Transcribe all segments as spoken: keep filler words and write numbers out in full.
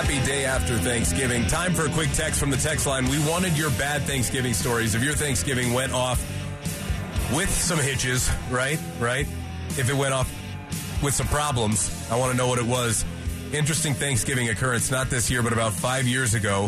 Happy day after Thanksgiving. Time for a quick text from the text line. We wanted your bad Thanksgiving stories. If your Thanksgiving went off with some hitches, right? Right? If it went off with some problems, I want to know what it was. Interesting Thanksgiving occurrence, not this year, but about five years ago.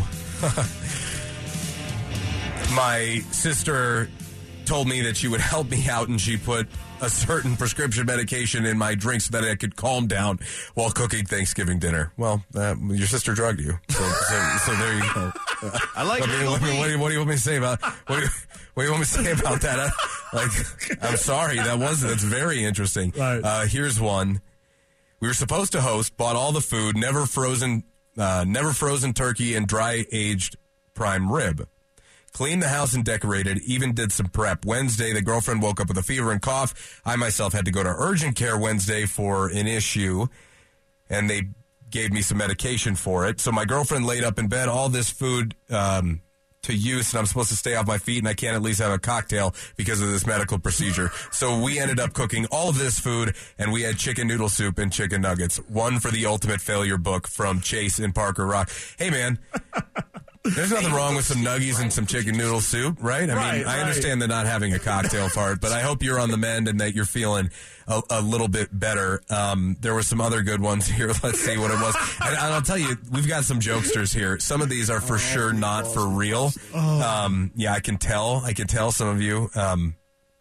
My sister told me that she would help me out, and she put a certain prescription medication in my drink so that I could calm down while cooking Thanksgiving dinner. Well, uh, your sister drugged you, so, so, so there you go. I like. I mean, what, what, do you, what do you want me to say about? What do you, what do you want me to say about that? I, like, I'm sorry, that was that's very interesting. Right. Uh, here's one. We were supposed to host, bought all the food, never frozen, uh, never frozen turkey and dry aged prime rib. Cleaned the house and decorated, even did some prep. Wednesday, the girlfriend woke up with a fever and cough. I myself had to go to urgent care Wednesday for an issue, and they gave me some medication for it. So my girlfriend laid up in bed, all this food um, to use, and I'm supposed to stay off my feet, and I can't at least have a cocktail because of this medical procedure. So we ended up cooking all of this food, and we had chicken noodle soup and chicken nuggets. One for the Ultimate Failure book from Chase in Parker Rock. Hey, man. There's nothing wrong with some nuggies and some chicken noodle soup, right? I right, mean, I right. understand the not having a cocktail part, but I hope you're on the mend and that you're feeling a, a little bit better. Um, there were some other good ones here. Let's see what it was. And I'll tell you, we've got some jokesters here. Some of these are for sure not for real. Um, yeah, I can tell. I can tell some of you. Um,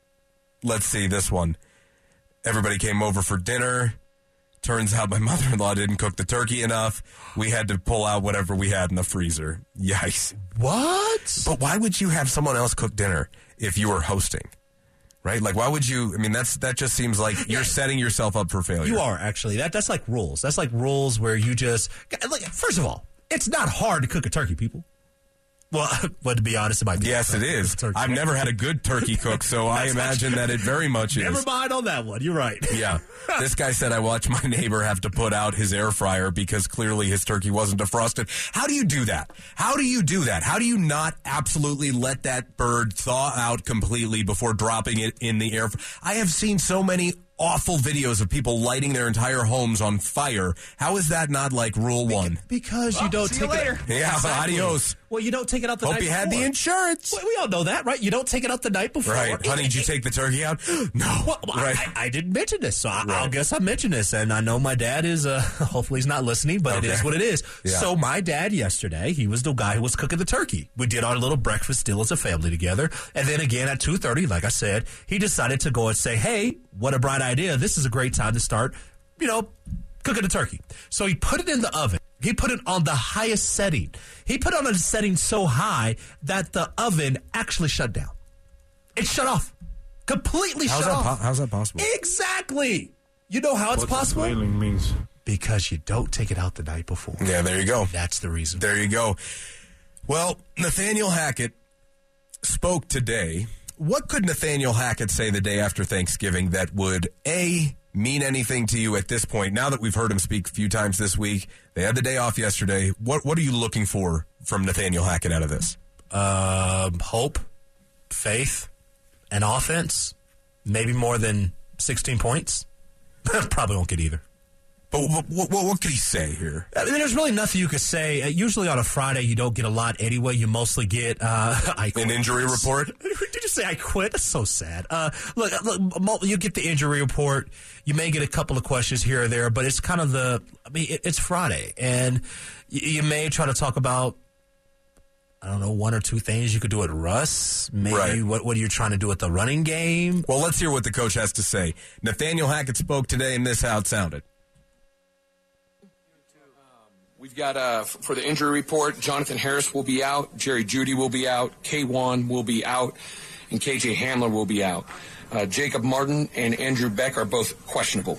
let's see this one. Everybody came over for dinner. Turns out my mother-in-law didn't cook the turkey enough. We had to pull out whatever we had in the freezer. Yikes. What? But why would you have someone else cook dinner if you were hosting? Right? Like, why would you? I mean, that's that just seems like you're setting yourself up for failure. You are, actually. That That's like rules. That's like rules where you just... Like, first of all, it's not hard to cook a turkey, people. Well, but to be honest, it might be. Yes, it is. Turkey. I've never had a good turkey cook, so I imagine that it very much is. Never mind on that one. You're right. Yeah. This guy said, I watched my neighbor have to put out his air fryer because clearly his turkey wasn't defrosted. How do you do that? How do you do that? How do you not absolutely let that bird thaw out completely before dropping it in the air? I have seen so many awful videos of people lighting their entire homes on fire. How is that not like rule one? Because well, you don't see take you later. it. Yeah, Exactly. adios. Well, you don't take it out the Hope night you had before. the insurance. Well, we all know that, right? You don't take it out the night before. Right. Honey, did you take the turkey out? No. Well, right. I, I didn't mention this, so I, Right. I'll guess I mentioned this. And I know my dad is, uh, hopefully he's not listening, but Okay. it is what it is. Yeah. So my dad yesterday, he was the guy who was cooking the turkey. We did our little breakfast still as a family together. And then again at two thirty, like I said, he decided to go and say, hey, what a bright idea. This is a great time to start, you know, cooking the turkey. So he put it in the oven. He put it on the highest setting. He put it on a setting so high that the oven actually shut down. It shut off. Completely How's shut that off. po- how's that possible? Exactly. You know how it's What possible? flailing means. Because you don't take it out the night before. Yeah, there you go. That's the reason. There you go. Well, Nathaniel Hackett spoke today. What could Nathaniel Hackett say the day after Thanksgiving that would, A, mean anything to you at this point? Now that we've heard him speak a few times this week, they had the day off yesterday. What what are you looking for from Nathaniel Hackett out of this? Um, hope, faith, and offense. Maybe more than sixteen points. Probably won't get either. But what, what, what could he say here? I mean, there's really nothing you could say. Uh, usually on a Friday, you don't get a lot anyway. You mostly get uh, I quit. An injury report? Did you say I quit? That's so sad. Uh, look, look, mo- you get the injury report. You may get a couple of questions here or there, but it's kind of the. I mean, it, it's Friday, and you, you may try to talk about. I don't know, one or two things you could do at Russ. Maybe Right. what what are you trying to do at the running game? Well, let's hear what the coach has to say. Nathaniel Hackett spoke today, and this is how it sounded. We've got, uh, for the injury report, Jonathan Harris will be out, Jerry Jeudy will be out, K one will be out, and K J Hamler will be out. Uh, Jacob Martin and Andrew Beck are both questionable.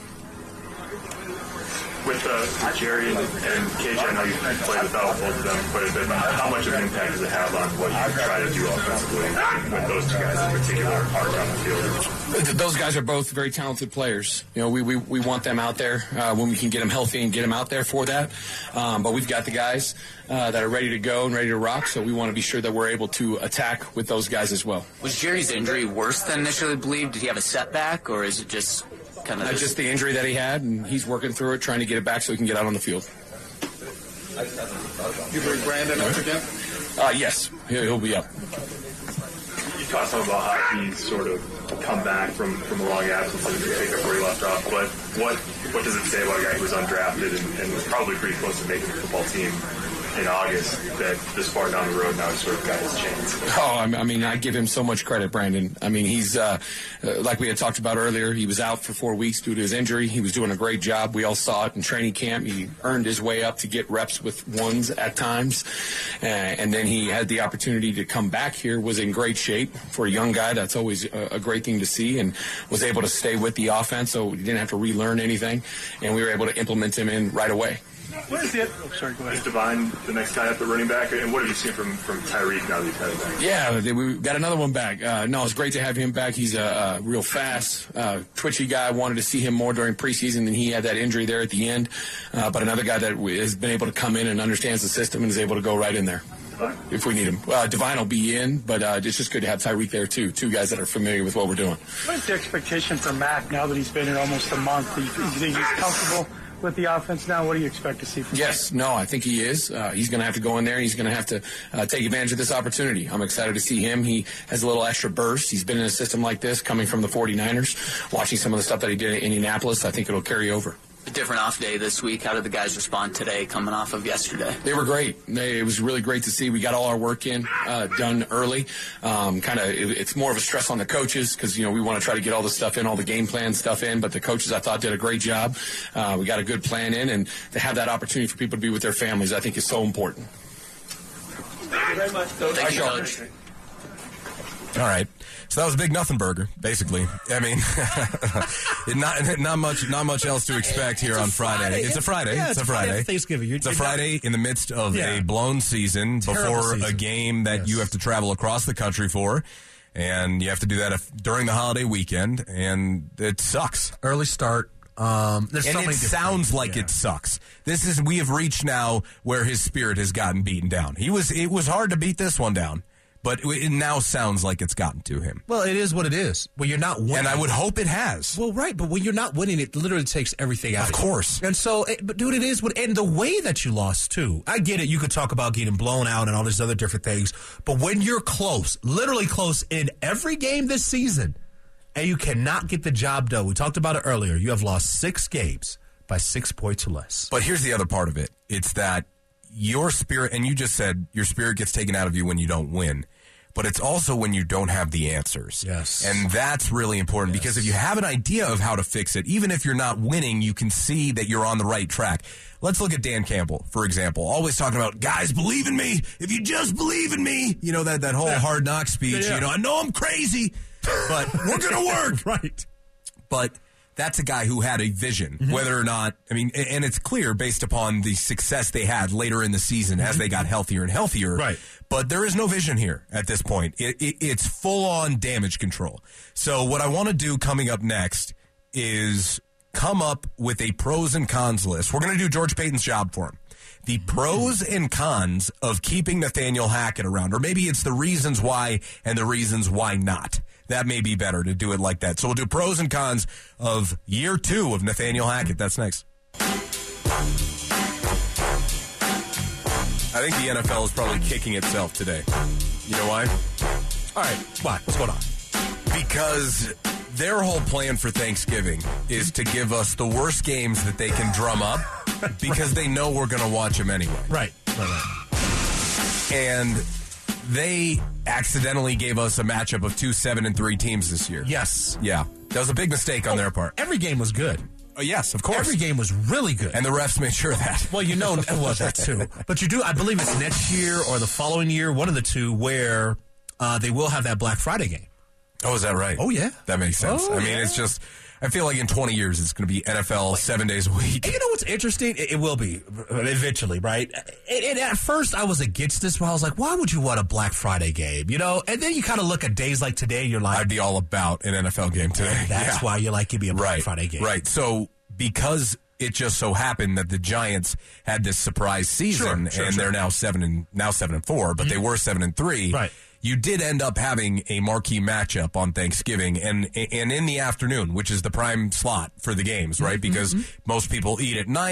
With uh, Jerry and, and K J, I know you play without both of them quite a bit, but how much of an impact does it have on what you try to do offensively when those two guys in particular are on the field? Those guys are both very talented players. You know, we we, we want them out there uh, when we can get them healthy and get them out there for that. Um, but we've got the guys uh, that are ready to go and ready to rock, so we want to be sure that we're able to attack with those guys as well. Was Jerry's injury worse than initially believed? Did he have a setback, or is it just kind of Uh, just the injury that he had, and he's working through it, trying to get it back so he can get out on the field. You bring Brandon up again? Uh, yes, he'll, he'll be up. You talked some about how he's sort of come back from, from a long absence and pick up where he left off, but what what does it say about a guy who was undrafted and, and was probably pretty close to making the football team in August that this far down the road now he's sort of got his chance? Oh, I mean, I give him so much credit, Brandon. I mean, he's, uh, uh, like we had talked about earlier, he was out for four weeks due to his injury. He was doing a great job. We all saw it in training camp. He earned his way up to get reps with ones at times. Uh, and then he had the opportunity to come back here, was in great shape. For a young guy, that's always a, a great thing to see, and was able to stay with the offense, so he didn't have to relearn anything, and we were able to implement him in right away. What is it? Oh, sorry, go ahead. Is Devine the next guy up at running back? And what have you seen from, from Tyreek now that he's had it back? Yeah, we got another one back. Uh, no, it's great to have him back. He's a, a real fast, uh, twitchy guy. Wanted to see him more during preseason, and he had that injury there at the end. Uh, but another guy that has been able to come in and understands the system and is able to go right in there if we need him. Uh, Devine will be in, but uh, it's just good to have Tyreek there, too. Two guys that are familiar with what we're doing. What's the expectation for Mac now that he's been here almost a month? Do you think he's comfortable with the offense now? What do you expect to see from him? Yes, no, I think he is. Uh, he's going to have to go in there, and he's going to have to uh, take advantage of this opportunity. I'm excited to see him. He has a little extra burst. He's been in a system like this coming from the forty-niners. Watching some of the stuff that he did in Indianapolis, I think it'll carry over. A different off day this week. How did the guys respond today coming off of yesterday? They were great. They, it was really great to see. We got all our work in, uh, done early. Um, kind of, it, it's more of a stress on the coaches because, you know, we want to try to get all the stuff in, all the game plan stuff in, but the coaches, I thought, did a great job. Uh, we got a good plan in, and to have that opportunity for people to be with their families, I think is so important. Thank you very much, Coach. Thank you, Coach. All right. So that was a big nothing burger, basically. I mean, not not much not much else to expect here on Friday. Friday. It's a Friday. Yeah, it's, it's a Friday. Friday Thanksgiving. You're, it's a you're Friday not, in the midst of yeah. a blown season Terrible before season. a game that Yes. you have to travel across the country for. And you have to do that if, during the holiday weekend, and it sucks. early start. Um, there's And so it many different sounds things. like Yeah. it sucks. This is we have reached now where his spirit has gotten beaten down. He was it was hard to beat this one down, but it now sounds like it's gotten to him. Well, it is what it is. When you're not winning. And I would hope it has. Well, right, but when you're not winning, it literally takes everything out. Of of you. course. And so, it, but dude, it is what, and the way that you lost too. I get it. You could talk about getting blown out and all these other different things, but when you're close, literally close in every game this season, and you cannot get the job done. We talked about it earlier. You have lost six games by six points or less. But here's the other part of it. It's that your spirit, and you just said your spirit gets taken out of you when you don't win. But it's also when you don't have the answers. Yes. And that's really important Yes. because if you have an idea of how to fix it, even if you're not winning, you can see that you're on the right track. Let's look at Dan Campbell, for example. Always talking about, guys, believe in me. If you just believe in me. You know, that, that whole Yeah. hard knock speech. Yeah. You know, I know I'm crazy, but we're going to work. Right. But that's a guy who had a vision, Mm-hmm. whether or not, I mean, and it's clear based upon the success they had later in the season as they got healthier and healthier. Right. But there is no vision here at this point. It, it, it's full on damage control. So what I want to do coming up next is come up with a pros and cons list. We're going to do George Paton's job for him. The pros and cons of keeping Nathaniel Hackett around, or maybe it's the reasons why and the reasons why not. That may be better to do it like that. So we'll do pros and cons of year two of Nathaniel Hackett. That's next. I think the N F L is probably kicking itself today. You know why? All right. Why? What's going on? Because their whole plan for Thanksgiving is to give us the worst games that they can drum up because they know we're going to watch them anyway. Right. Right. Right. And they accidentally gave us a matchup of two seven and three teams this year. Yes. Yeah. That was a big mistake on their part. Every game was good. Oh, yes, of course. Every game was really good. And the refs made sure of that. Well, you know, well, that too. But you do, I believe it's next year or the following year, one of the two, where uh, they will have that Black Friday game. Oh, is that right? Oh, yeah. That makes sense. Oh, I mean, yeah. it's just, I feel like in twenty years it's going to be N F L seven days a week. And you know what's interesting? It, it will be eventually, right? And, and at first I was against this, but I was like, why would you want a Black Friday game? You know? And then you kind of look at days like today, you're like, I'd be all about an N F L game today. that's Yeah. why you like, give me a Black Right, Friday game. right. So because it just so happened that the Giants had this surprise season, Sure, sure, and sure. they're now seven and now seven and four, but they were seven and three. Right. You did end up having a marquee matchup on Thanksgiving and and in the afternoon, which is the prime slot for the games, right? Because most people eat at night.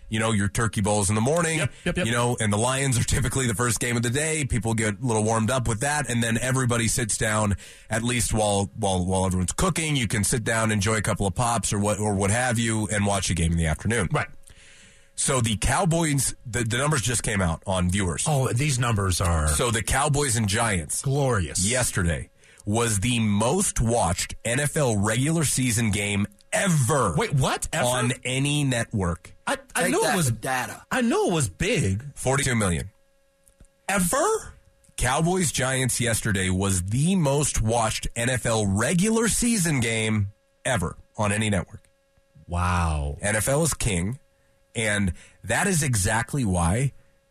you know, your turkey bowls in the morning, Yep, yep, yep. you know, and the Lions are typically the first game of the day. People get a little warmed up with that, and then everybody sits down, at least while while while everyone's cooking. You can sit down, enjoy a couple of pops or what or what have you, and watch a game in the afternoon. Right. So the Cowboys, the, the numbers just came out on viewers. Oh, these numbers are So the Cowboys and Giants glorious. yesterday was the most watched N F L regular season game ever. Wait, what? Ever? On any network. I, I Take knew that it was for data. I knew it was big. forty-two million. Ever? Cowboys Giants yesterday was the most watched N F L regular season game ever on any network. Wow. N F L is king, and that is exactly why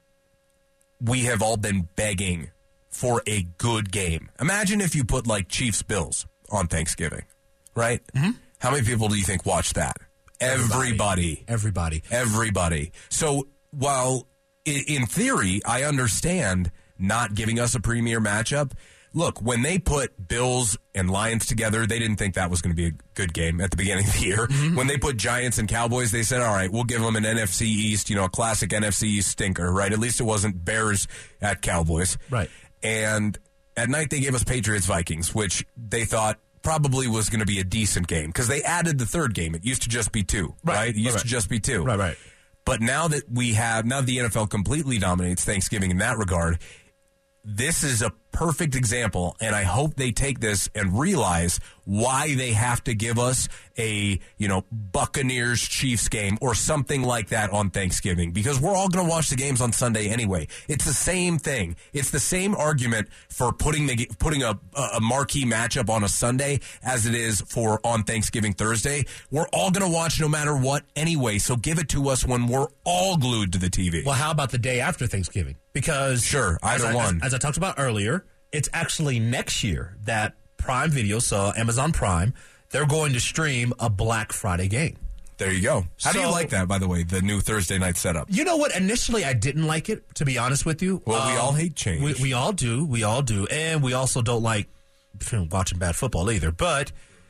we have all been begging for a good game. Imagine if you put like Chiefs Bills on Thanksgiving, right? Mm-hmm. How many people do you think watch that? Everybody. Everybody. Everybody. So while i- in theory, I understand not giving us a premier matchup. Look, when they put Bills and Lions together, they didn't think that was going to be a good game at the beginning of the year. Mm-hmm. When they put Giants and Cowboys, they said, all right, we'll give them an N F C East, you know, a classic N F C East stinker, right? At least it wasn't Bears at Cowboys. Right. And at night, they gave us Patriots Vikings, which they thought probably was going to be a decent game because they added the third game. It used to just be two, right? Right. It used Right. to just be two. Right, right. But now that we have, now the N F L completely dominates Thanksgiving in that regard, this is a perfect example, and I hope they take this and realize why they have to give us a, you know, Buccaneers-Chiefs game or something like that on Thanksgiving, because we're all going to watch the games on Sunday anyway. It's the same thing. It's the same argument for putting the putting a, a marquee matchup on a Sunday as it is for on Thanksgiving Thursday. We're all going to watch no matter what anyway, so give it to us when we're all glued to the T V. Well, how about the day after Thanksgiving? Because Sure, either as I, one. As, as I talked about earlier, it's actually next year that Prime Video, so Amazon Prime, they're going to stream a Black Friday game. There you go. How do you So- like that, by the way, the new Thursday night setup? You know what? Initially, I didn't like it, to be honest with you. Well, we Um, all hate change. We, we all do. We all do. And we also don't like watching bad football either. But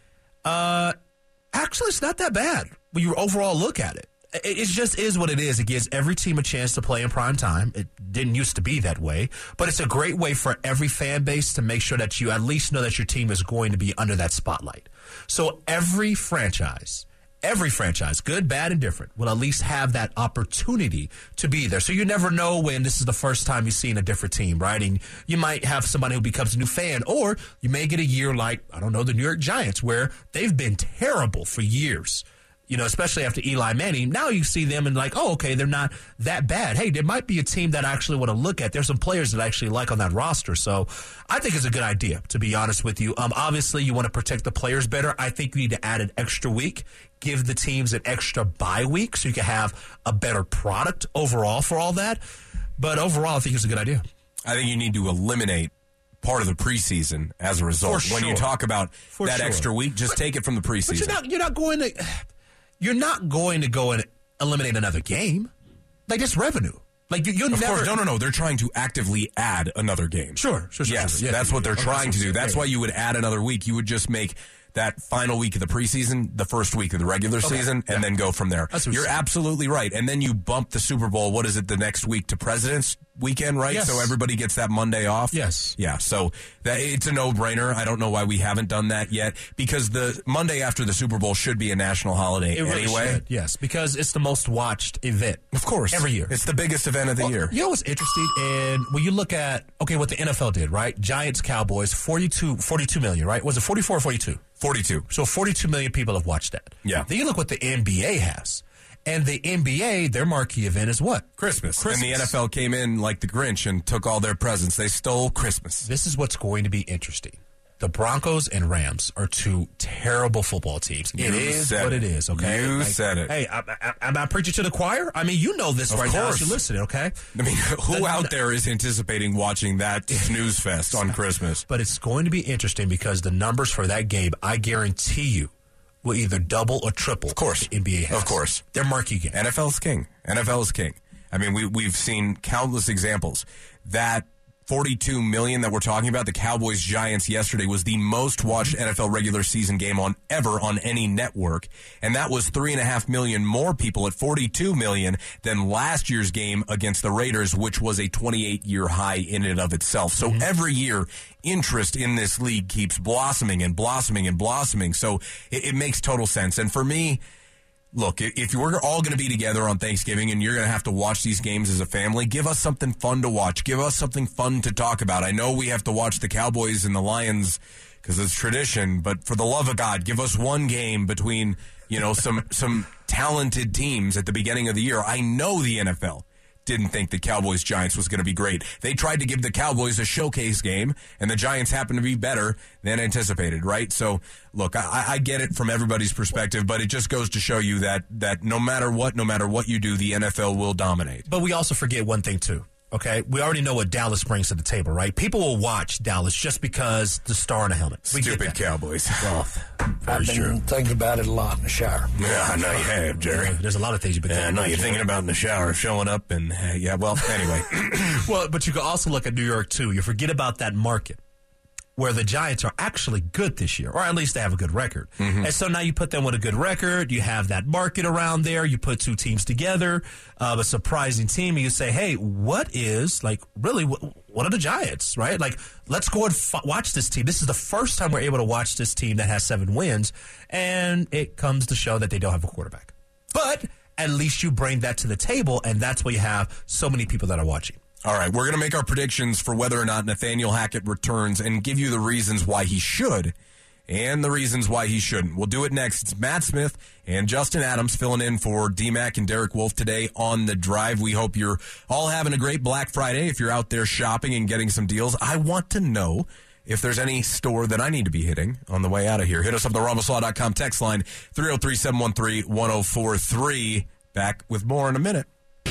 uh, actually, it's not that bad when you overall look at it. It it just is what it is. It gives every team a chance to play in prime time. It didn't used to be that way, but it's a great way for every fan base to make sure that you at least know that your team is going to be under that spotlight. So every franchise, every franchise, good, bad, and different, will at least have that opportunity to be there. So you never know when this is the first time you've seen a different team, right? And you might have somebody who becomes a new fan, or you may get a year like, I don't know, the New York Giants, where they've been terrible for years. You know, especially after Eli Manning. Now you see them and like, oh, okay, they're not that bad. Hey, there might be a team that I actually want to look at. There's some players that I actually like on that roster. So I think it's a good idea, to be honest with you. Um, obviously, you want to protect the players better. I think you need to add an extra week, give the teams an extra bye week so you can have a better product overall for all that. But overall, I think it's a good idea. I think you need to eliminate part of the preseason as a result. For When you sure. talk about For that sure. extra week, just take it from the But preseason. you're not, you're not going to... You're not going to go and eliminate another game. Like, it's revenue. Like, you, you'll Of never... course, no, no, no. They're trying to actively add another game. Sure, sure, sure. Yes, sure, sure. that's what they're Okay, trying to so- do. That's yeah, why you would add another week. You would just make that final week of the preseason the first week of the regular Okay, season, and yeah. then go from there. That's what You're you're saying. absolutely right. And then you bump the Super Bowl, what is it, the next week to President's Weekend, right? Yes. So everybody gets that Monday off? Yes. Yeah, so that it's a no-brainer. I don't know why we haven't done that yet, because the Monday after the Super Bowl should be a national holiday It really anyway. should, yes, because it's the most watched event. Of course. Every year. It's the biggest event of the Well, year. You know what's interesting? And when you look at, okay, what the N F L did, right? Giants, Cowboys, forty-two, forty-two million, right? Was it forty-four or forty-two? forty-two. So forty-two million people have watched that. Yeah. Then you look what the N B A has. And the N B A, their marquee event is what? Christmas. Christmas. And the N F L came in like the Grinch and took all their presents. They stole Christmas. This is what's going to be interesting. The Broncos and Rams are two terrible football teams. You it is said what it. it is, okay? You said it. Hey, I, I, I'm not preaching to the choir. I mean, you know this Of right now course. as you're listening, okay? I mean, who The- out there is anticipating watching that snooze fest on Christmas? But it's going to be interesting because the numbers for that game, I guarantee you, will either double or triple. Of course. The N B A has. Of course. Their marquee game. N F L is king. N F L is king. I mean, we, we've seen countless examples. That forty-two million that we're talking about, the Cowboys-Giants yesterday, was the most watched N F L regular season game on ever on any network. And that was three and a half million more people at forty-two million than last year's game against the Raiders, which was a twenty-eight year high in and of itself. So mm-hmm. every year, interest in this league keeps blossoming and blossoming and blossoming. So it, it makes total sense. And for me, look, if we're all going to be together on Thanksgiving and you're going to have to watch these games as a family, give us something fun to watch. Give us something fun to talk about. I know we have to watch the Cowboys and the Lions because it's tradition, but for the love of God, give us one game between, you know, some some talented teams at the beginning of the year. I know the N F L didn't think the Cowboys-Giants was going to be great. They tried to give the Cowboys a showcase game, and the Giants happened to be better than anticipated, right? So, look, I, I get it from everybody's perspective, but it just goes to show you that that no matter what, no matter what you do, the N F L will dominate. But we also forget one thing, too. Okay, we already know what Dallas brings to the table, right? People will watch Dallas just because the star in the helmet. We Stupid Cowboys. Well, I've been true. thinking about it a lot in the shower. Yeah, I know you have, Jerry. There's a lot of things you've been yeah, thinking I know about. you're thinking about in the shower, showing up, and uh, yeah, well, anyway. Well, but you can also look at New York, too. You forget about that market where the Giants are actually good this year, or at least they have a good record. Mm-hmm. And so now you put them with a good record. You have that market around there. You put two teams together, uh, a surprising team, and you say, hey, what is, like, really, what, what are the Giants, right? Like, let's go and f- watch this team. This is the first time we're able to watch this team that has seven wins, and it comes to show that they don't have a quarterback. But at least you bring that to the table, and that's why you have so many people that are watching. All right, we're going to make our predictions for whether or not Nathaniel Hackett returns and give you the reasons why he should and the reasons why he shouldn't. We'll do it next. It's Matt Smith and Justin Adams filling in for D-Mac and Derek Wolf today on The Drive. We hope you're all having a great Black Friday if you're out there shopping and getting some deals. I want to know if there's any store that I need to be hitting on the way out of here. Hit us up at the ramos law dot com text line, three oh three, seven one three, one oh four three. Back with more in a minute.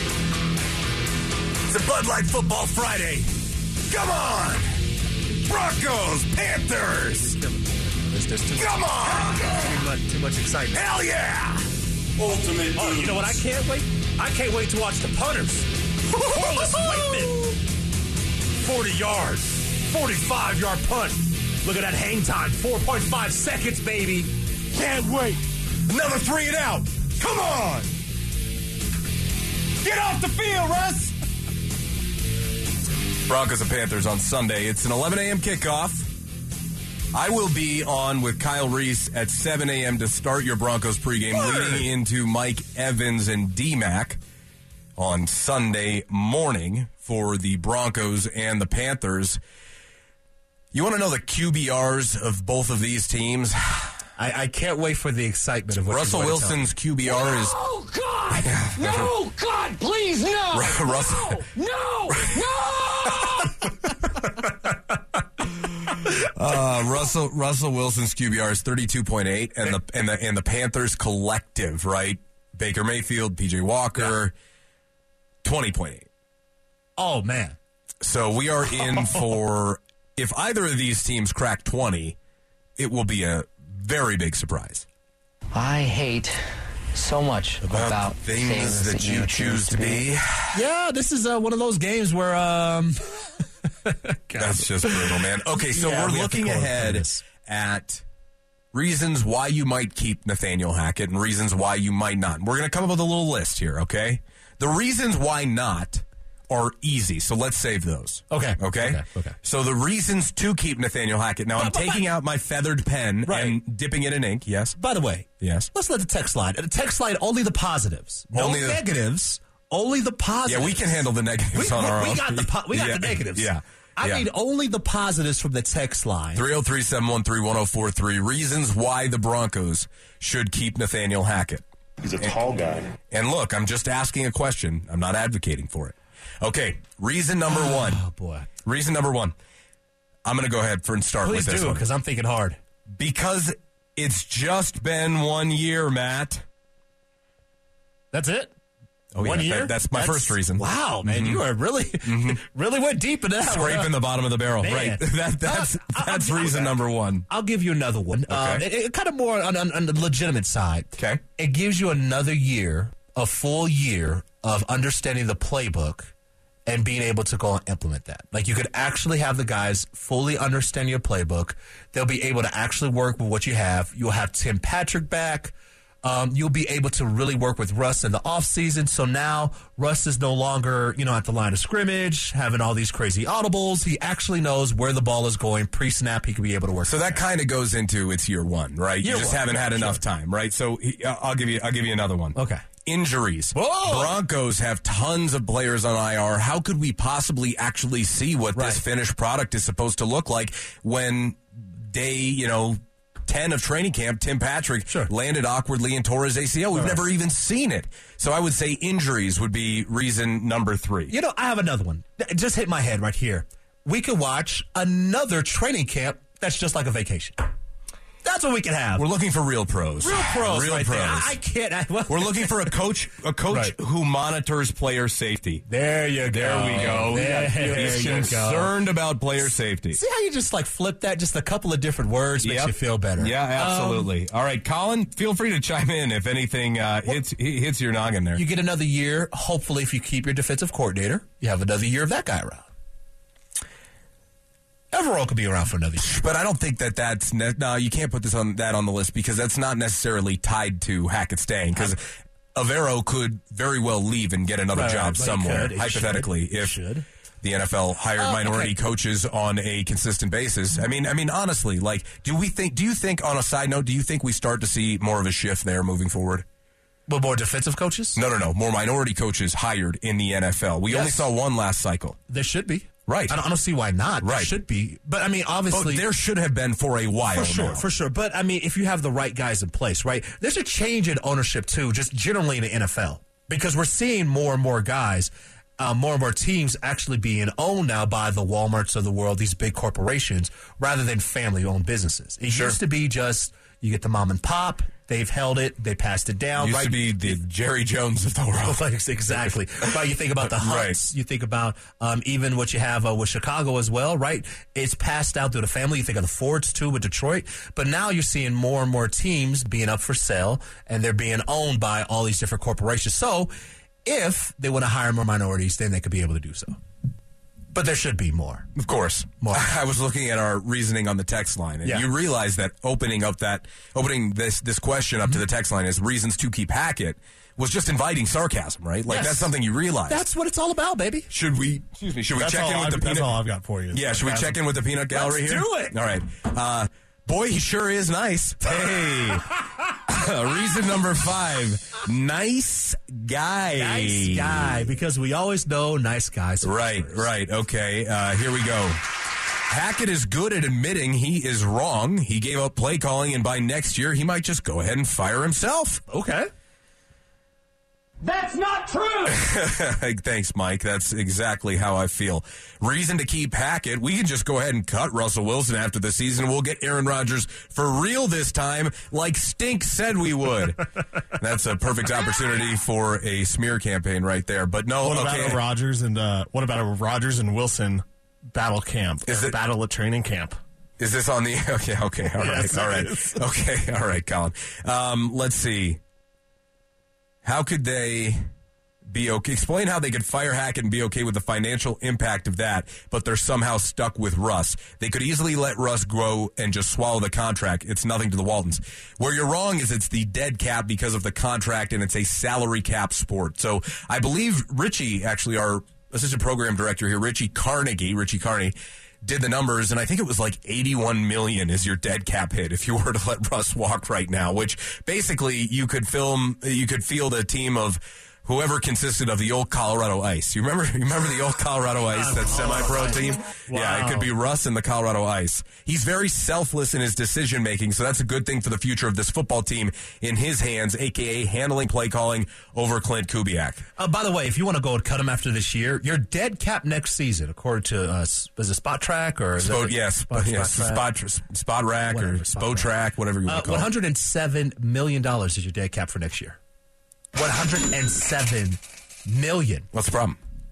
It's a Bud Light Football Friday. Come on! Broncos, Panthers! There's, there's too Come much, on! Too much, too much excitement. Hell yeah! Ultimate. Oh, you know what? I can't wait. I can't wait to watch the punters. Corliss Waitman. forty yards. forty-five yard punt. Look at that hang time. four point five seconds, baby. Can't wait. Another three and out. Come on! Get off the field, Russ! Broncos and Panthers on Sunday. It's an eleven a.m. kickoff. I will be on with Kyle Reese at seven a.m. to start your Broncos pregame, Word. leading into Mike Evans and D-Mac on Sunday morning for the Broncos and the Panthers. You want to know the Q B Rs of both of these teams? I, I can't wait for the excitement of what Russell you're going to tell me. Wilson's Q B R is... Oh, God! No, God, please, no! Russell... No! No! Uh, Russell Russell Wilson's Q B R is thirty-two point eight, and the and the and the Panthers collective, right? Baker Mayfield, P J Walker, twenty point eight. Oh, man. So we are in for, if either of these teams crack twenty, it will be a very big surprise. I hate so much about, About things that you choose to be. Yeah, this is uh, one of those games where... um. That's just brutal, man. Okay, so Yeah, we're we have to looking close ahead this. at reasons why you might keep Nathaniel Hackett and reasons why you might not. We're going to come up with a little list here, okay? The reasons why not are easy, so let's save those. Okay. Okay? Okay, okay. So the reasons to keep Nathaniel Hackett. Now, I'm But- but- taking out my feathered pen Right. and dipping it in ink. Yes? By the way, Yes. let's let the text slide. The text slide, only the positives. No Only the- negatives, only the positives. Yeah, we can handle the negatives We, on we- our we own. got the po- we got Yeah, the negatives. Yeah. I yeah. need only the positives from the text line. three oh three, seven one three, one oh four three. Reasons why the Broncos should keep Nathaniel Hackett. He's a tall guy. And look, I'm just asking a question. I'm not advocating for it. Okay, reason number one. Oh, boy. Reason number one. I'm going to go ahead for and start Please with this do, one. because I'm thinking hard. Because it's just been one year, Matt. That's it? Oh, One yeah, year? that- that's my first reason. Wow, man, Mhm. you are really, really went deep into that. Scraping the bottom of the barrel. Man. Right. That, that's Uh, that's I'll- reason number one. I'll give you another one. Uh, Okay. it, it, kind of more on, on, on the legitimate side. Okay. It gives you another year, a full year of understanding the playbook and being able to go and implement that. Like, you could actually have the guys fully understand your playbook. They'll be able to actually work with what you have. You'll have Tim Patrick back. Um, you'll be able to really work with Russ in the offseason. So now Russ is no longer, you know, at the line of scrimmage, having all these crazy audibles. He actually knows where the ball is going. Pre-snap, he can be able to work. So that kind of goes into it's year one, right? Year you just one, haven't had sure. enough time, right? So he, I'll give you, I'll give you another one. Okay. Injuries. Whoa! Broncos have tons of players on I R. How could we possibly actually see what Right. this finished product is supposed to look like when day, you know, ten of training camp, Tim Patrick Sure. landed awkwardly and tore his A C L? We've Right. never even seen it. So I would say injuries would be reason number three. You know, I have another one. It just hit my head right here. We could watch another training camp that's just like a vacation. That's what we can have. We're looking for real pros. Real pros. Real right pros. there. I, I can't. I, well, We're looking for a coach, a coach Right. who monitors player safety. There you go. There we go. There He's you go. concerned about player safety. See how you just like flip that? Just a couple of different words makes Yep. you feel better. Yeah, absolutely. Um, All right, Colin, feel free to chime in if anything uh, hits hits your noggin there. You get another year. Hopefully, if you keep your defensive coordinator, you have another year of that guy around. Everall could be around for another year. But I don't think that that's ne- no. You can't put this on that on the list because that's not necessarily tied to Hackett staying. Because Avero could very well leave and get another Right, job right, but he somewhere. could. He Hypothetically, should. He if should. the N F L hired Oh, minority okay. coaches on a consistent basis. I mean, I mean, honestly, like, do we think? Do you think? On a side note, do you think we start to see more of a shift there moving forward? But more defensive coaches? No, no, no. More minority coaches hired in the N F L. We Yes. only saw one last cycle. There should be. Right. I don't, I don't see why not. There Right. should be. But, I mean, But obviously. there should have been for a while. For sure, now. for sure. But, I mean, if you have the right guys in place, right? There's a change in ownership, too, just generally in the N F L. Because we're seeing more and more guys, uh, more and more teams actually being owned now by the Walmarts of the world, these big corporations, rather than family-owned businesses. It Sure. used to be just, you get the mom and pop, they've held it, they passed it down. Used right? to be the Jerry Jones of the world. Like, exactly. Right. You think about the Hunts. Right. You think about um, even what you have uh, with Chicago as well, right? It's passed down through the family. You think of the Fords, too, with Detroit. But now you're seeing more and more teams being up for sale, and they're being owned by all these different corporations. So if they want to hire more minorities, then they could be able to do so. But there should be more. Of course. More. I was looking at our reasoning on the text line, and Yeah. you realize that opening up that opening this this question up to the text line as reasons to keep Hackett was just inviting sarcasm, right? Like Yes. that's something you realize. That's what it's all about, baby. should we? Excuse me. Should we That's, check all in with I've, the that's peanut? all I've got for you. Yeah. Should we check in with the peanut gallery Let's here? do it. All right. Uh, boy, he sure is nice. Hey. Reason number five. Nice guy. Nice guy. Because we always know nice guys. are Right, first. right. Okay, uh, here we go. Hackett is good at admitting he is wrong. He gave up play calling, and by next year, he might just go ahead and fire himself. Okay. That's not true. Thanks, Mike. That's exactly how I feel. Reason to keep Hackett. We can just go ahead and cut Russell Wilson after the season. We'll get Aaron Rodgers for real this time, like Stink said we would. That's a perfect opportunity for a smear campaign right there. But no, What okay. about a Rodgers and uh, what about a Rodgers and Wilson battle camp? Is or it- battle at training camp? Is this on the... Okay, okay, all right, Yes, all it right. is. Okay, all right, Colin. Um, let's see. How could they be okay? Explain how they could fire Hackett and be okay with the financial impact of that, but they're somehow stuck with Russ. They could easily let Russ grow and just swallow the contract. It's nothing to the Waltons. Where you're wrong is it's the dead cap because of the contract, and it's a salary cap sport. So I believe Richie, actually, our assistant program director here, Richie Carnegie, Richie Carney, did the numbers, and I think it was like eighty-one million is your dead cap hit if you were to let Russ walk right now, which basically you could film, you could field a team of whoever consisted of the old Colorado Ice. You remember, you remember the old Colorado Ice, that semi-pro team? Yeah, it could be Russ and the Colorado Ice. He's very selfless in his decision-making, so that's a good thing for the future of this football team in his hands, a k a handling play calling over Clint Kubiak. Uh, by the way, if you want to go and cut him after this year, you're dead cap next season, according to, uh, is it Spot Track? Or is Spot, it, yes, Spot, yes, Spot spot, Track? spot rack Whatever, or Spot Spo Rack. track, whatever you want Uh, to call one it. hundred seven million dollars is your dead cap for next year. one hundred seven million dollars. What's the problem?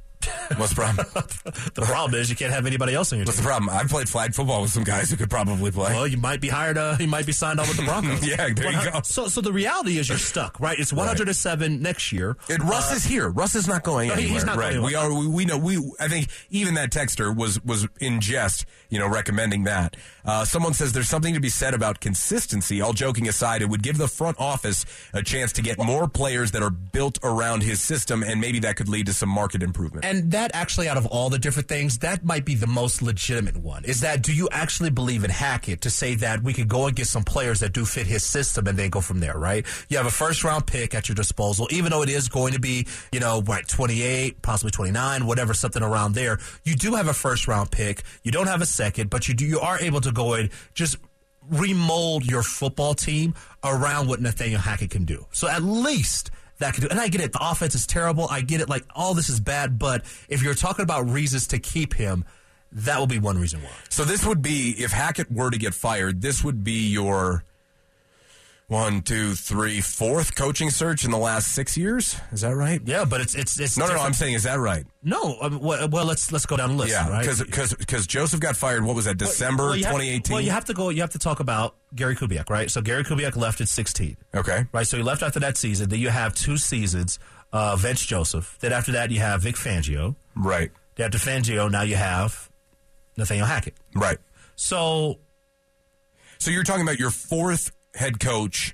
What's the problem? The problem is you can't have anybody else on your What's team. the problem? I've played flag football with some guys who could probably play. Well, you might be hired. Uh, you might be signed on with the Broncos. Yeah, there you go. So, so the reality is you're stuck, right? It's one hundred seven right. next year. And Russ uh, is here. Russ is not going no, anywhere. He's not right? going we are. We, we know. We. I think even that texter was was in jest, you know, recommending that. Uh, someone says there's something to be said about consistency. All joking aside, it would give the front office a chance to get more players that are built around his system, and maybe that could lead to some market improvement. And that actually, out of all the different things, that might be the most legitimate one. Is that do you actually believe in Hackett to say that we could go and get some players that do fit his system and then go from there, right? You have a first round pick at your disposal, even though it is going to be, you know, right, twenty-eight, possibly twenty-nine, whatever, something around there. You do have a first round pick. You don't have a second, but you do, you are able to go and just remold your football team around what Nathaniel Hackett can do. So at least that can do. And I get it. The offense is terrible. I get it. Like, all this is bad. But if you're talking about reasons to keep him, that will be one reason why. So this would be, if Hackett were to get fired, this would be your one, two, three, fourth coaching search in the last six years. Is that right? Yeah, but it's it's it's no, no, no. different. I'm saying, is that right? No. Um, well, well, let's let's go down the list. Yeah, right? because because Joseph got fired. What was that? December well, well, twenty eighteen. Well, you have to go. You have to talk about Gary Kubiak, right? So Gary Kubiak left at sixteen. Okay. Right. So he left after that season. Then you have two seasons. Uh, Vince Joseph. Then after that, you have Vic Fangio. Right. Then after Fangio, now you have Nathaniel Hackett. Right. So, so you're talking about your fourth head coach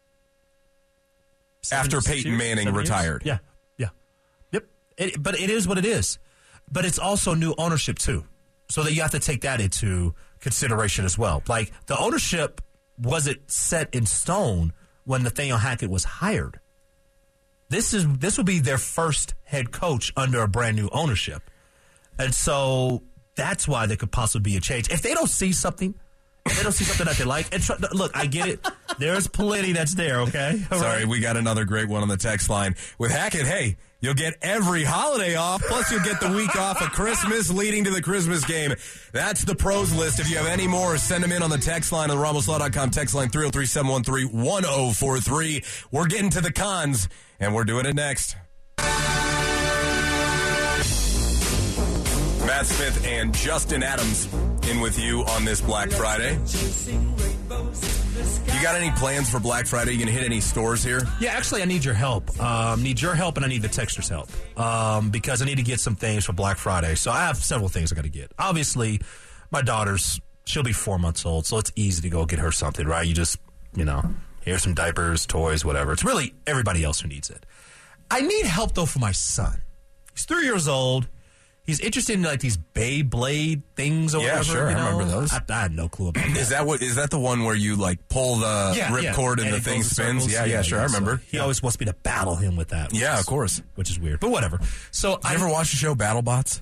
seven, after Peyton years, Manning retired. Years? Yeah. Yeah. Yep. It, but it is what it is. But it's also new ownership too, so that you have to take that into consideration as well. Like, the ownership wasn't set in stone when Nathaniel Hackett was hired. This is this will be their first head coach under a brand new ownership, and so that's why there could possibly be a change. If they don't see something, if they don't see something that they like, and tr- look, I get it. There's plenty that's there. Okay, all Sorry, right. we got another great one on the text line with Hackett. Hey, you'll get every holiday off, plus you'll get the week off of Christmas leading to the Christmas game. That's the pros list. If you have any more, send them in on the text line on the Ramos Law dot com text line three oh three, seven one three, one oh four three. We're getting to the cons, and we're doing it next. Matt Smith and Justin Adams in with you on this Black Friday. You got any plans for Black Friday? You going to hit any stores here? Yeah, actually, I need your help. Um, need your help, and I need the texter's help um, because I need to get some things for Black Friday. So I have several things I got to get. Obviously, my daughter's, she'll be four months old, so it's easy to go get her something, right? You just, you know, here's some diapers, toys, whatever. It's really everybody else who needs it. I need help, though, for my son. He's three years old. He's interested in, like, these Beyblade things or yeah, whatever. sure. You know? I remember those. I, I had no clue about that. Is that what? Is that the one where you, like, pull the Yeah, ripcord yeah. and, And the it thing goes in spins? circles. Yeah, yeah, Yeah, sure. yeah, I remember. So he always wants me to battle him with that. Yeah, which- of course. Which is weird, but whatever. So You I ever watched the show BattleBots?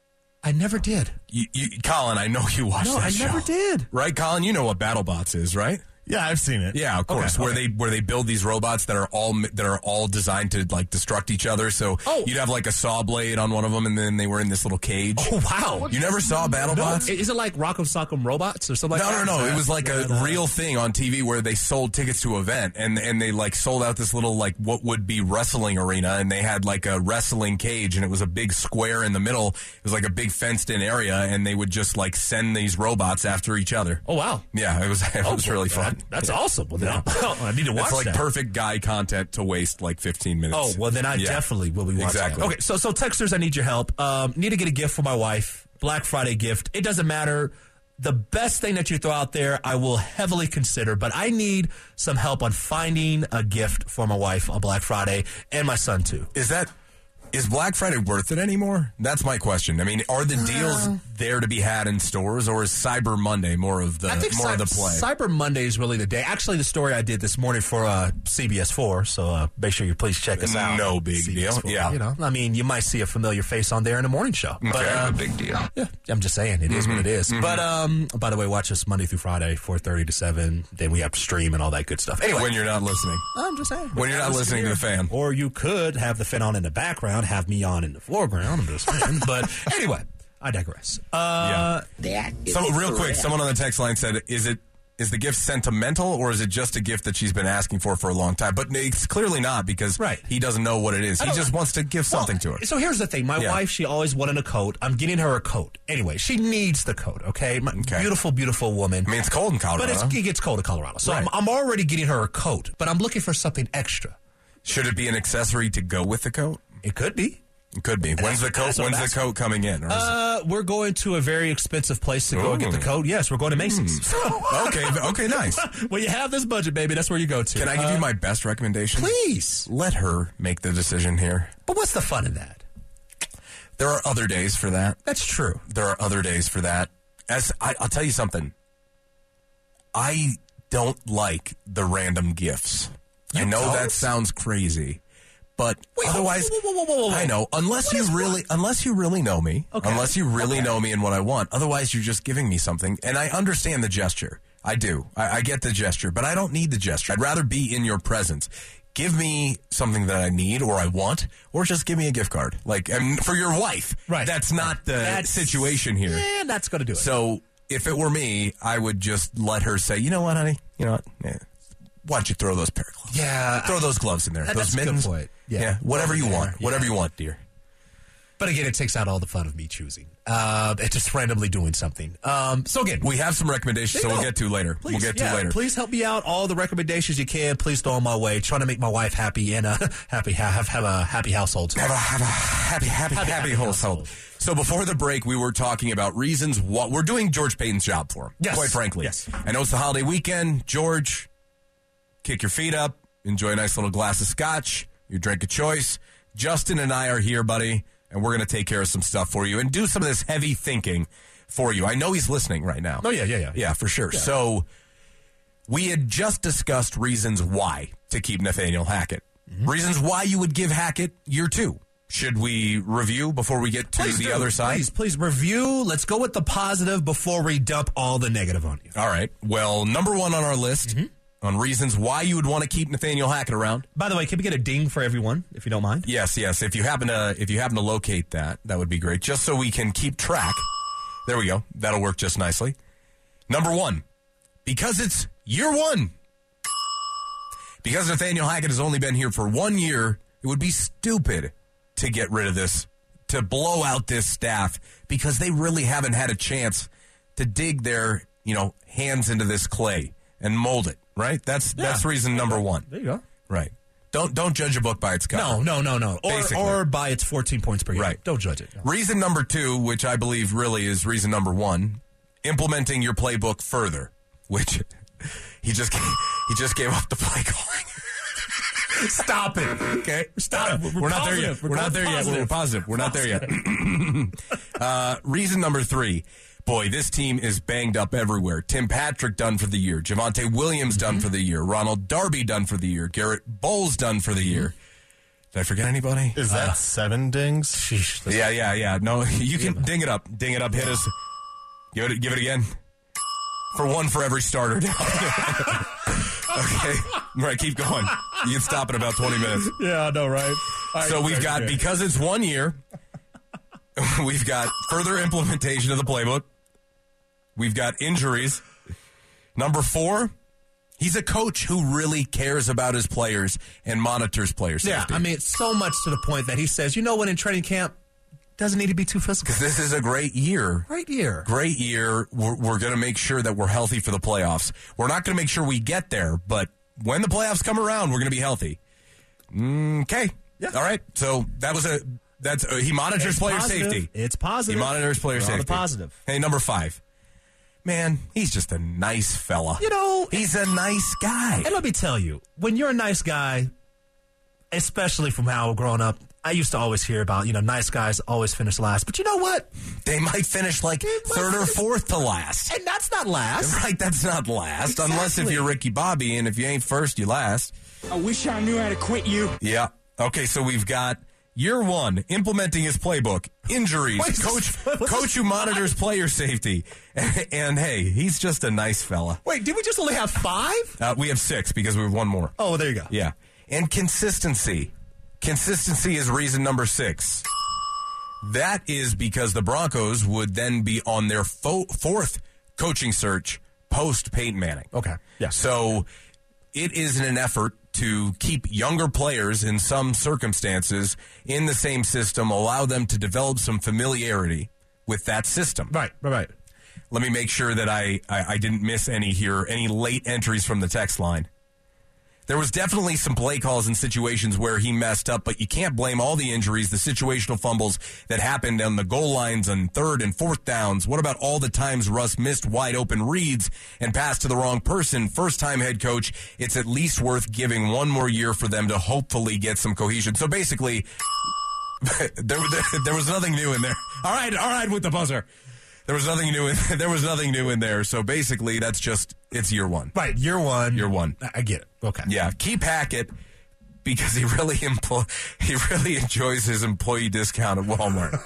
I never did. You, you, Colin, I know you watched No, that I show. never did. Right, Colin? You know what BattleBots is, right? Yeah, I've seen it. Yeah, of course. Okay, where okay. they where they build these robots that are all that are all designed to like destruct each other. So Oh. you'd have like a saw blade on one of them, and then they were in this little cage. Oh wow! You never saw BattleBots? Is it like Rock'em Sock'em Robots or something like No, that? no, no. Is It was that- like a that, uh, real thing on T V where they sold tickets to an event, and and they like sold out this little like what would be wrestling arena, and they had like a wrestling cage, and it was a big square in the middle. It was like a big fenced in area, and they would just like send these robots after each other. Oh wow! Yeah, it was it was Oh, really well, fun. that- that's Yeah. awesome. Well, then I'll- I need to watch It's like that. perfect guy content to waste like fifteen minutes. Oh well, then I Yeah. definitely will be watching. Exactly. That. Okay, so so texters, I need your help. Um, need to get a gift for my wife. Black Friday gift. It doesn't matter. The best thing that you throw out there, I will heavily consider. But I need some help on finding a gift for my wife on Black Friday and my son too. Is that is Black Friday worth it anymore? That's my question. I mean, are the deals there to be had in stores, or is Cyber Monday more of the I think more Cy- of the play? Cyber Monday is really the day. Actually, the story I did this morning for uh, C B S four, so uh, make sure you please check us out. No big C B S four, deal. Yeah. You know, I mean, you might see a familiar face on there in the morning show. But, Okay. uh, Big deal. Yeah, I'm just saying, it is what it is. But, um, by the way, watch us Monday through Friday, four thirty to seven. Then we have to stream and all that good stuff. Anyway. When you're not listening. I'm just saying. When you're not listening to the fan. Or you could have the fan on in the background, have me on in the foreground. I'm just saying. But anyway, I digress. Uh, Yeah. So real quick, someone on the text line said, "Is it is the gift sentimental, or is it just a gift that she's been asking for for a long time? But it's clearly not, because right. he doesn't know what it is. He just wants to give well, something to her. So here's the thing. My yeah. wife, she always wanted a coat. I'm getting her a coat. Anyway, she needs the coat, okay? My okay. Beautiful, beautiful woman. I mean, it's cold in Colorado. But it's, it gets cold in Colorado. So right. I'm, I'm already getting her a coat, but I'm looking for something extra. Should it be an accessory to go with the coat? It could be. It could be. When's the coat? When's the coat coming in? Or is uh, we're going to a very expensive place to go Ooh. get the coat. Yes, we're going to Macy's. Mm. okay, okay, nice. When you have this budget, baby, that's where you go to. Can I give uh, you my best recommendation? Please. Let her make the decision here. But what's the fun in that? There are other days for that. That's true. There are other days for that. As I, I'll tell you something. I don't like the random gifts. You I know don't? that sounds crazy. But Wait, otherwise, whoa, whoa, whoa, whoa, whoa, whoa. I know, unless what you really, what? unless you really know me, okay. unless you really okay. know me and what I want, otherwise you're just giving me something. And I understand the gesture. I do. I, I get the gesture, but I don't need the gesture. I'd rather be in your presence. Give me something that I need or I want, or just give me a gift card. Like, and for your wife. Right. That's not the that's, situation here. Yeah, that's going to do it. So if it were me, I would just let her say, you know what, honey? You know what? Yeah. Why don't you throw those pair of gloves? Yeah. Throw those gloves in there. That, those that's mittens. a good point. Yeah. yeah. Whatever you want. Yeah. Whatever you want, dear. But again, it takes out all the fun of me choosing. Uh, it's just randomly doing something. Um, so again, we have some recommendations, so we'll get to later. Please, we'll get to yeah, later. Please help me out. All the recommendations you can. Please throw them my way. Trying to make my wife happy and uh, happy have have a happy household. Have a, have a happy, happy, happy, happy household. household. So before the break, we were talking about reasons what we're doing George Payton's job for him. Yes. Quite frankly. Yes. I know it's the holiday weekend. George, kick your feet up. Enjoy a nice little glass of scotch. Your drink of choice. Justin and I are here, buddy, and we're going to take care of some stuff for you and do some of this heavy thinking for you. I know he's listening right now. Oh, yeah, yeah, yeah. Yeah, for sure. Yeah. So we had just discussed reasons why to keep Nathaniel Hackett. Mm-hmm. Reasons why you would give Hackett year two. Should we review before we get to please the do. other side? Please, please review. Let's go with the positive before we dump all the negative on you. All right. Well, number one on our list mm-hmm. on reasons why you would want to keep Nathaniel Hackett around. By the way, can we get a ding for everyone, if you don't mind? Yes, yes. If you happen to if you happen to locate that, that would be great. Just so we can keep track. There we go. That'll work just nicely. Number one, because it's year one. Because Nathaniel Hackett has only been here for one year, it would be stupid to get rid of this, to blow out this staff, because they really haven't had a chance to dig their, you know, hands into this clay and mold it, right? That's yeah. that's reason number one. There you go. Right. Don't don't judge a book by its cover. No, no, no, no. Or, or by its fourteen points per game. Right. Don't judge it. No. Reason number two, which I believe really is reason number one, implementing your playbook further, which he just he just gave up the play calling. Stop it. Okay? Stop. We're, We're not there yet. We're, We're not there positive. yet. We're positive. We're not there yet. uh, reason number three. Boy, this team is banged up everywhere. Tim Patrick done for the year. Javonte Williams done mm-hmm. for the year. Ronald Darby done for the year. Garrett Bowles done for the mm-hmm. year. Did I forget anybody? Is that uh, seven dings? Sheesh, yeah, yeah, yeah. No, you can ding it up. Ding it up. Hit us. Give it, give it again. For one for every starter. Okay. Right, keep going. You can stop in about twenty minutes. Yeah, I know, right? right so we've got, good. because it's one year, we've got further implementation of the playbook. We've got injuries. Number four, he's a coach who really cares about his players and monitors player safety. Yeah, I mean, it's so much to the point that he says, you know what, in training camp, doesn't need to be too physical. Because this is a great year. Great year. Great year. We're, we're going to make sure that we're healthy for the playoffs. We're not going to make sure we get there, but when the playoffs come around, we're going to be healthy. Okay. Yeah. All right. So that was a, that's, a, he monitors it's player positive. safety. It's positive. He monitors player we're safety. On the positive. Hey, number five. Man, he's just a nice fella. You know. He's a nice guy. And let me tell you, when you're a nice guy, especially from how I've grown up, I used to always hear about, you know, nice guys always finish last. But you know what? They might finish like might third finish. or fourth to last. And that's not last. Right, that's not last. Exactly. Unless if you're Ricky Bobby, and if you ain't first, you last. I wish I knew how to quit you. Yeah. Okay, so we've got year one, implementing his playbook, injuries, Wait, coach coach who monitors player safety. And, and, hey, he's just a nice fella. Wait, did we just only have five? Uh, we have six because we have one more. Oh, there you go. Yeah. And consistency. Consistency is reason number six. That is because the Broncos would then be on their fo- fourth coaching search post Peyton Manning. Okay. Yeah. So it is in an effort to keep younger players in some circumstances in the same system, allow them to develop some familiarity with that system. Right, right, right. Let me make sure that I, I, I didn't miss any here, any late entries from the text line. There was definitely some play calls and situations where he messed up, but you can't blame all the injuries, the situational fumbles that happened on the goal lines on third and fourth downs. What about all the times Russ missed wide open reads and passed to the wrong person? First time head coach, it's at least worth giving one more year for them to hopefully get some cohesion. So basically, there, there, there was nothing new in there. All right, all right with the buzzer. There was nothing new in there was nothing new in there. So basically, that's just it's year one. Right, year one. Year one. I get it. Okay. Yeah, keep Hackett because he really empl- he really enjoys his employee discount at Walmart.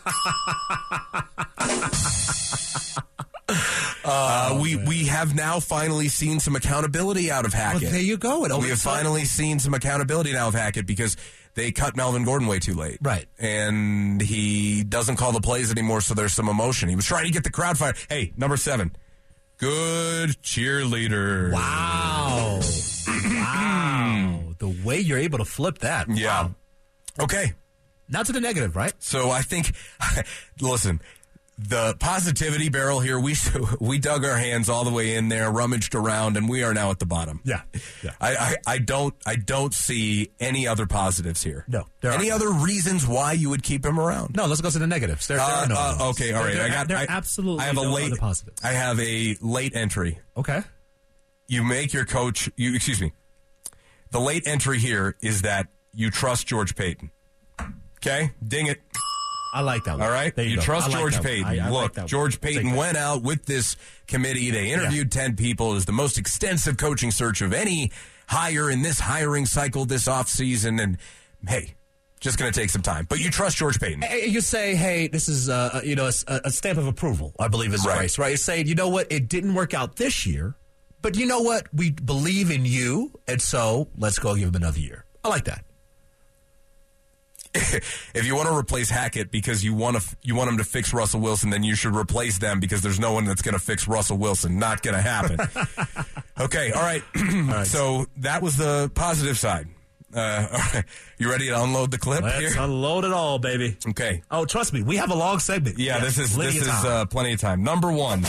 uh, we we have now finally seen some accountability out of Hackett. Well, there you go. It we have finally seen some accountability now of Hackett because they cut Melvin Gordon way too late. Right. And he doesn't call the plays anymore, so there's some emotion. He was trying to get the crowd fired. Hey, number seven. Good cheerleader. Wow. Wow. The way you're able to flip that. Yeah. Wow. Okay. Now to the negative, right? So I think, listen, the positivity barrel here, we we dug our hands all the way in there, rummaged around, and we are now at the bottom. Yeah. yeah. I, I, I don't I don't see any other positives here. No. Any other reasons why you would keep him around? No, let's go to the negatives. There, there uh, are no uh, okay, all right. There, I got there I, absolutely I have a no late other positives. I have a late entry. Okay. You make your coach you excuse me. The late entry here is that you trust George Payton. Okay? Ding it. I like that one. All right? There you, you go. trust I like George that Payton. I, I Look, like that George one. Payton went out with this committee. They interviewed yeah. ten people. It was the most extensive coaching search of any hire in this hiring cycle this offseason. And, hey, just going to take some time. But you trust George Payton. You say, hey, this is uh, you know a, a stamp of approval, I believe is the right. phrase, right? You say, you know what, it didn't work out this year, but you know what, we believe in you, and so let's go give him another year. I like that. If you want to replace Hackett because you want to you want him to fix Russell Wilson, then you should replace them because there's no one that's going to fix Russell Wilson. Not going to happen. Okay, all right. all right. So that was the positive side. Uh, all right. You ready to unload the clip Let's here? Let's unload it all, baby. Okay. Oh, trust me, we have a long segment. Yeah, yes, this is this is uh, plenty of time. Number one.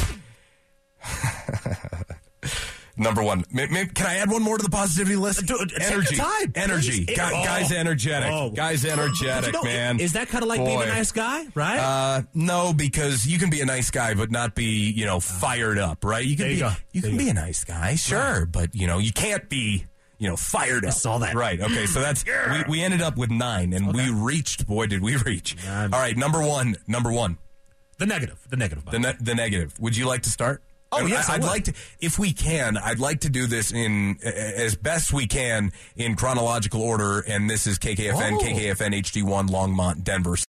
Number one. Maybe, can I add one more to the positivity list? Dude, energy. Time, energy. Guy, oh. Guy's energetic. Oh. Guy's energetic, you know, man. Is that kind of like Boy. being a nice guy, right? Uh, no, because you can be a nice guy but not be, you know, fired up, right? You can there be you, go. you there can you be go. a nice guy, sure, right. but you know, you can't be, you know, fired up. I saw that. Right. Okay, so that's we, we ended up with nine and okay. we reached, boy did we reach. Nine. All right, number one, number one. The negative. The negative. The ne- the negative. Would you like to start? Oh, yes, I'd I would. like to, if we can, I'd like to do this in as best we can in chronological order. And this is K K F N, oh. K K F N H D one, Longmont, Denver.